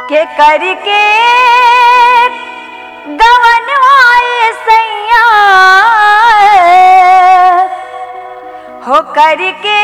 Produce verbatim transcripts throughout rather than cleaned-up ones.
के करके गवनवाए सैया हो करके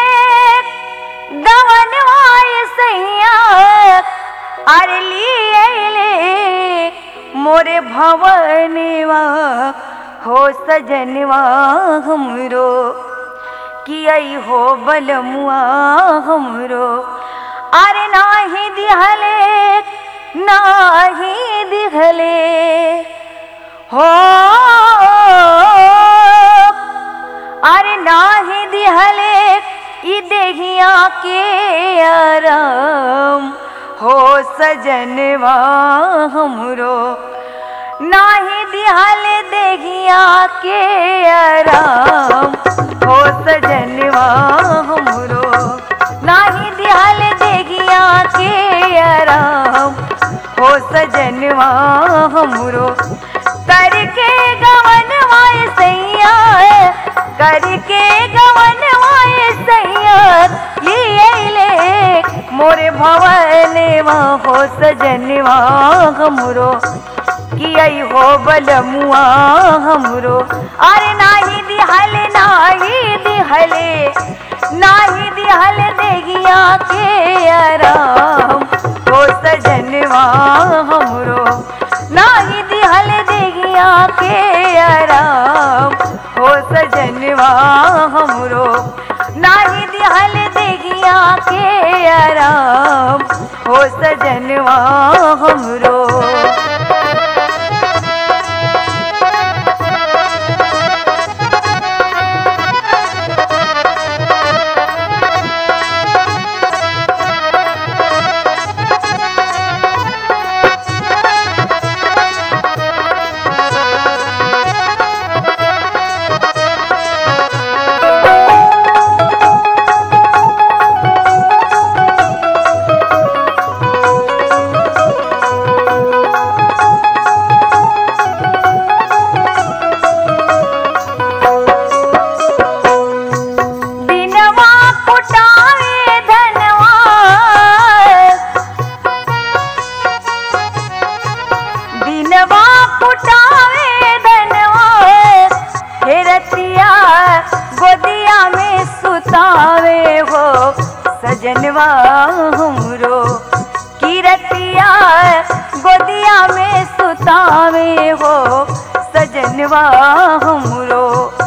गवनवाए सैया अरे लिए मोरे भवनवा हो सजनवा हमरो कियई हो बलमुआ हमरो अरे नाही दिहले नाही दिहले हो अरे नाही दिहले ई देहिया के आराम हो सजनवा हमरो नाही दिहले देहिया के आराम हो सजनवा हमरो नाही दिहले देहिया के आराम हो सजनवा हमरो करके गवनवाए सैया करके गवनवाए सैया लिए ले मोरे भवनवा हो सजनवा हमरो कियई हो बलमुआ हमरो अरे नाही दिहले नाही दिहले नाही दिहले देगिया के आराम हो सजनवा हमरो नाही दिहले देगिया के आराम हो सजनवा हमरो नाही दिहले देगिया के आराम हो सजनवा हमरो गोदिया में सुतावे हो सजनवा हमरो किरतिया गोदिया में सुतावे हो सजनवा हमरो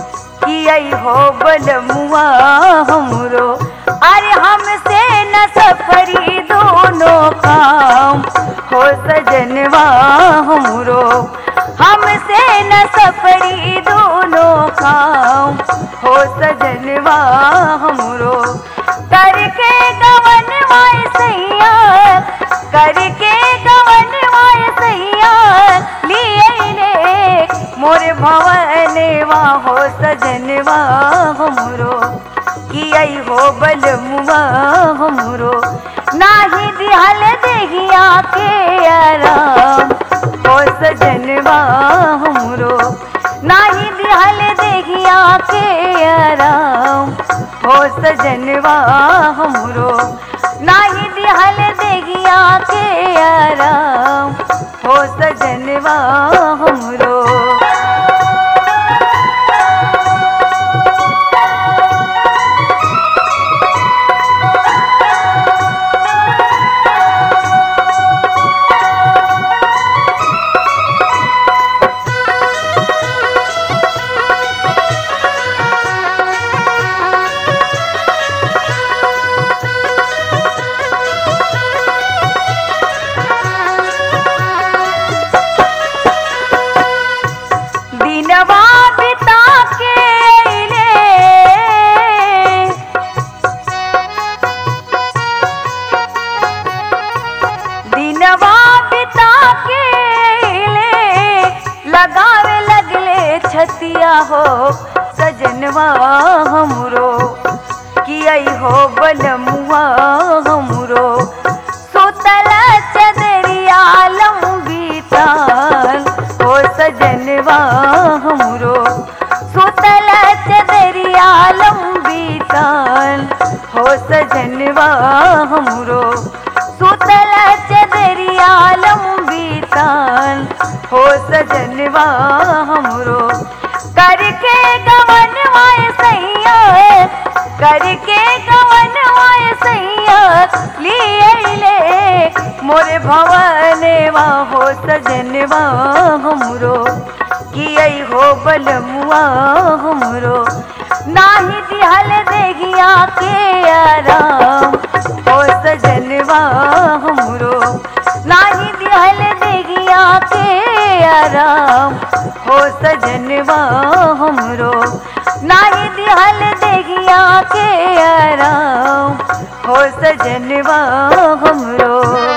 कियई हो बलमुआ हमरो अरे हमसे न सफरी दोनों काम हो सजनवा हमरो हमसे न सफरी दोनों काम हो सजनवा हमरो करके गवनवाए सैया करके गवनवाए सैया लिए ले मोरे भवनवा हो सजनवा हमरो कियई हो बलमुआ हमरो नाही दिहल देगिया के आराम हो सजनवा हमरो नाही दिहल देगिया के आराम हो सजनवा हमरो नाही दिहल देगिया के आराम हो सजनवा हमरो लगावे लगले छतिया हो सजनवा हमरो कियई हो बलमुआ हमरो सुतल चदरिया लंबी तान हो सजनवा हमरो सुतल चदरिया लंबी तान हो सजनवा हमरो सुतल चदरिया सजनवा हमरो करके गवनवाए सैया करके गवनवाए सैया लिए ले मोरे भवनवा हो सजनवा हमरो कियै हो बलमुआ हमरो नाही दिहल देगिया के आराम हो सजनवा हमरो नाही दिहल देगिया के आराम हो सजनवा हमरो नाही दिहल देगिया के आराम हो सजनवा हमरो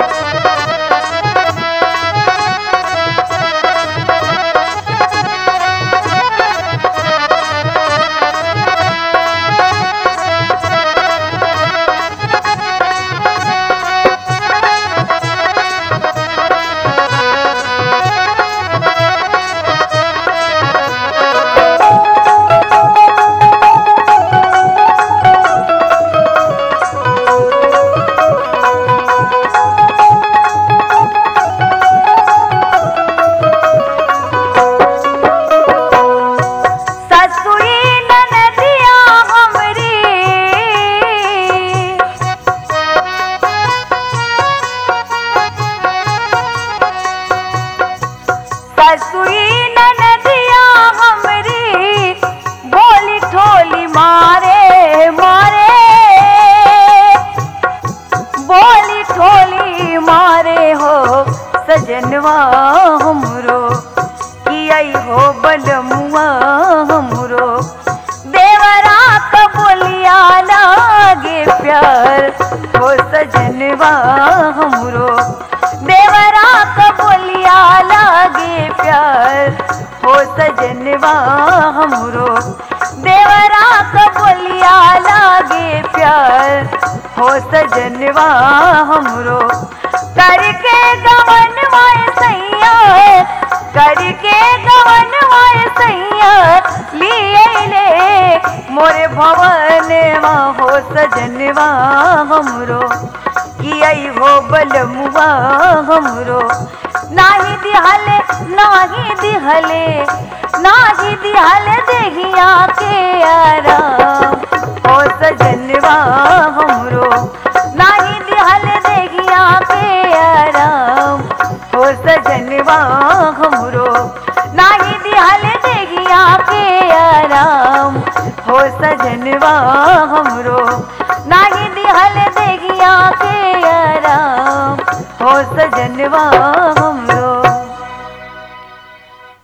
ससुई ननदिया हमरी बोली ठोली मारे मारे बोली ठोली मारे हो सजनवा हमरो कियै हो बलमुआ हमरो देवरा का बोलिया लागे प्यार हो सजनवा हमरो देवरा का बोलिया लागे प्यार हो सजनवा हमरो देवरा का बोलिया लागे प्यार हो सजनवा हमरो करके गवनवाए सैया करके गवनवाए सैया लिए ले मोरे भवनवा हो सजनवा हमरो कियै हो बलमुआ हमरो नाही दिहले नाही दिहले नाही दिहले देगिया के आराम हो सजनवा हमरो नाही दिहले देगिया के आराम हो सजनवा हमरो नाही दिहले देगिया के आराम हो सजनवा हमरो नाही दिहले देगिया के आराम हो सजनवा